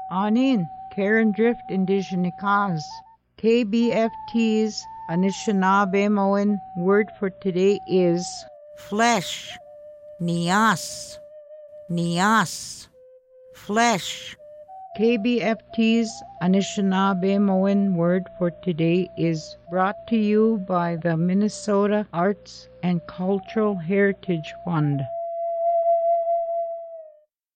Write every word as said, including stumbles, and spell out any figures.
Anin, Karen Drift Indigenikaz. K B F T's Anishinaabemowin word for today is flesh, nias, nias, flesh. K B F T's Anishinaabemowin word for today is brought to you by the Minnesota Arts and Cultural Heritage Fund.